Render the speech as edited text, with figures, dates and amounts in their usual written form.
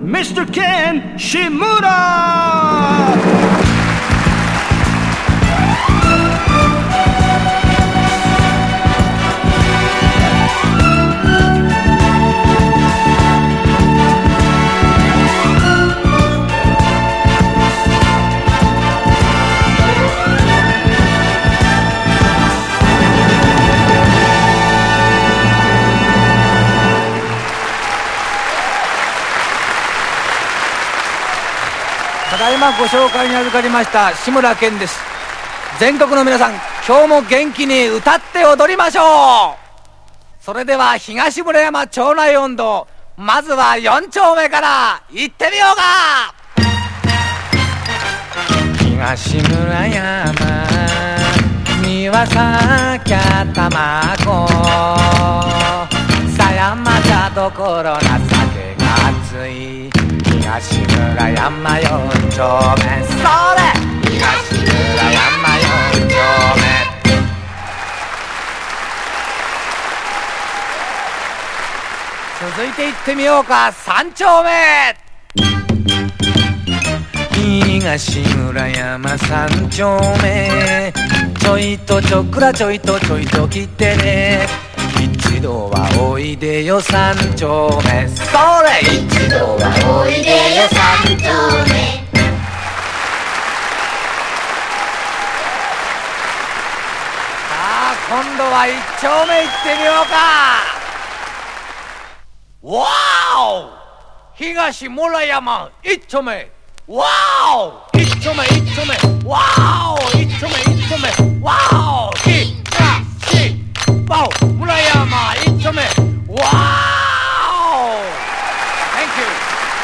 Mr. Ken Shimura! ただいまご紹介に預かりました志村けんです。全国の皆さん、今日も元気に歌って踊りましょう。それでは東村山町内音頭、まずは4丁目から行ってみようか。東村山には咲きゃたまこ、狭山茶どころな酒が熱い東村山4丁目、それ東村山4丁目。続いて行ってみようか、3丁目。東村山3丁目、ちょいとちょくらちょいとちょいと来てね、一度はおいでよ3丁目、それ一度はおいでよ3丁目。さあ今度は1丁目行ってみようか。わーお、東村山1丁目、わーお1丁目1丁目、わーお1丁目1丁目、わーお東わお